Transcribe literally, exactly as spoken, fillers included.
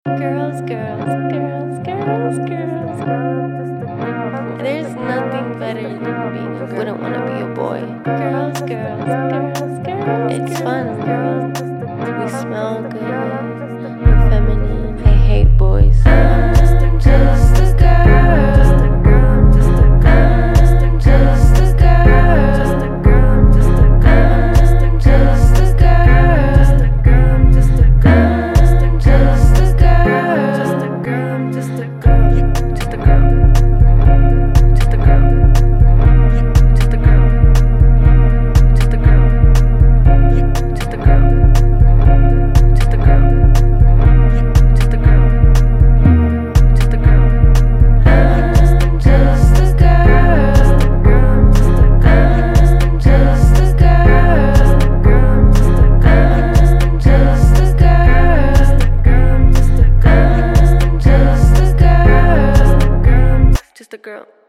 Girls, girls, girls, girls, girls. There's nothing better than being a girl. Wouldn't want to be a boy. Girls, girls, girls, girls. It's fun. We smell good. We're feminine. I hate boys. I'm just a, just a girl. Just a girl. Just a girl. Just a girl. Just a girl. Just a girl. Just a just a girl. Just a girl. Just a girl. Just a just a girl. Just a girl. Just a girl. Just a girl. Just a girl. Just a girl. Just a girl. Just a girl. Just a girl. Just a girl. Just a girl. I'm just a just a girl. Just a girl. Just a girl. Just a girl. Just a girl. Just a girl. Just a girl. Just a girl. Just a girl. Just a girl. Just a girl. Just a girl.